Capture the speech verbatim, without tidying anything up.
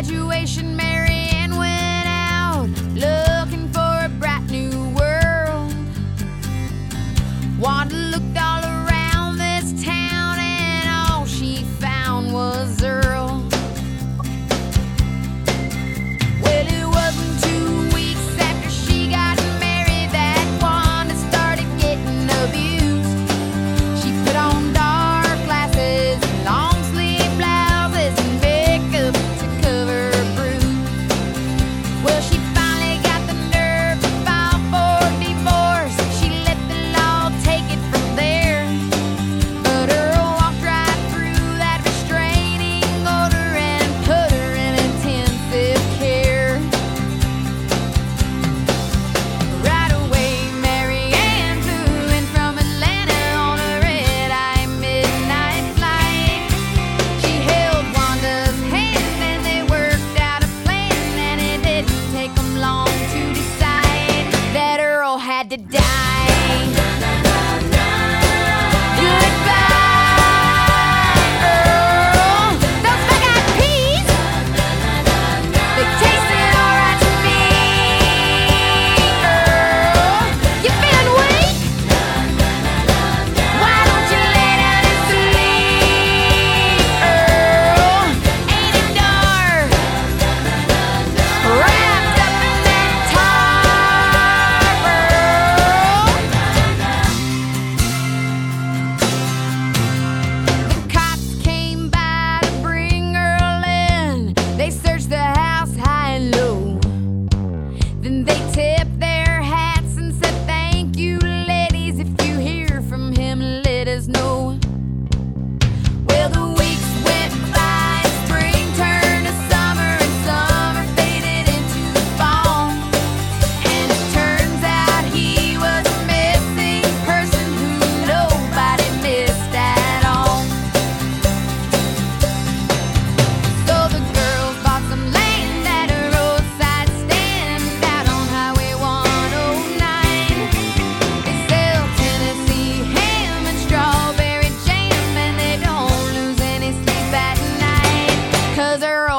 graduation, Mary Ann went out looking for a bright new world. Wanda looked all around this town and all she found was Earl. Well, it wasn't two weeks after she got married that Wanda started getting abused. She put on dark glasses and long sleeve blouses and makeup to cover her bruise. Well, she finally got the nerve to file for divorce. She let the law take it from there. But Earl walked right through that restraining order and put her in intensive care. Right away, Mary Ann flew in from Atlanta on a red-eye midnight flight. She held Wanda's hand and they worked out a plan, and it didn't take them long to decide that Earl had to die. Goodbye, Earl. Those bug-eyed peas, they tasted alright to me. Earl, you feeling weak? Why don't you lay down and sleep? Earl, ain't it dark? Wrapped up in that tarp, Earl. The cops came by to bring Earl in. They searched the house high and low. Then they tipped their hats and said, "Thank you, ladies. If you hear from him, let us know." Well, the weeks went by, and spring turned to summer, and summer faded into fall. And it turns out he was a missing person who nobody missed at all. So the girls bought some land at a roadside stand out on Highway one oh nine. They sell Tennessee ham and strawberry jam, and they don't lose any sleep at night, 'cause Earl